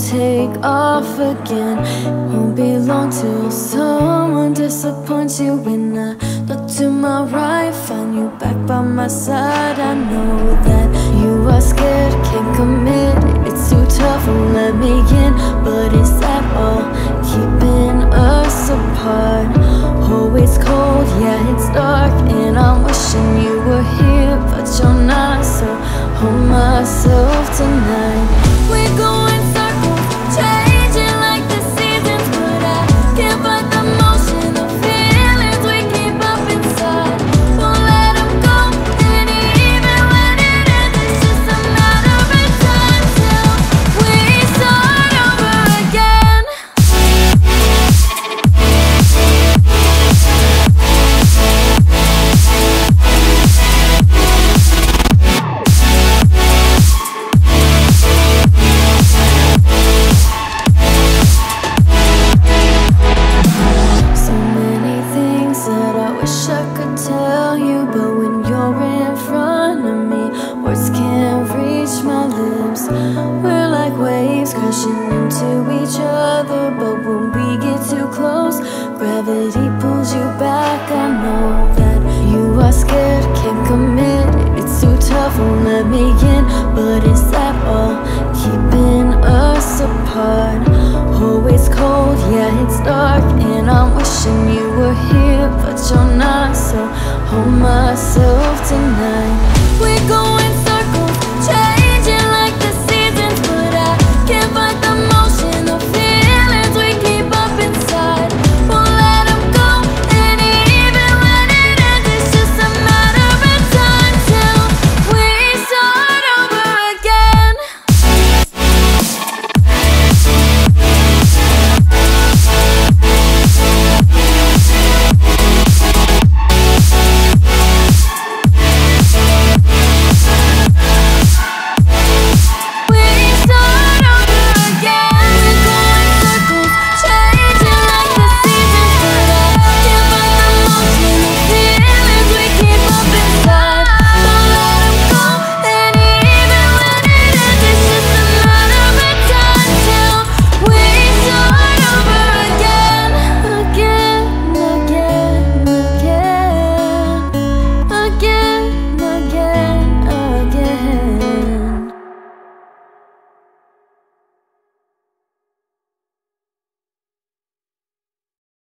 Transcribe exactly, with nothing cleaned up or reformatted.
take off again. Won't be long till someone disappoints you. When I look to my right, find you back by my side. I know that you are scared, can't commit. It's too tough, won't let me in. But is that all keeping us apart? Oh, it's cold, yeah, it's dark, and I'm wishing you were here, but you're not. So hold myself tonight. We're going circles, changing like the seasons, but I can't fight the motion of feelings we keep up inside. Won't let them go, and even when it ends, it's just a matter of time till we start over again. So many things that I wish I could tell you, but when you're in front of me, words can't reach my lips. We're like waves crashing into each other, but when we get too close, gravity pulls you back. I know that you are scared, can't commit. It's too tough, won't let me in. But is that all keeping us apart? Oh, it's cold, yeah, it's dark, and I'm wishing you were here, but you're not. So hold myself tonight. We're going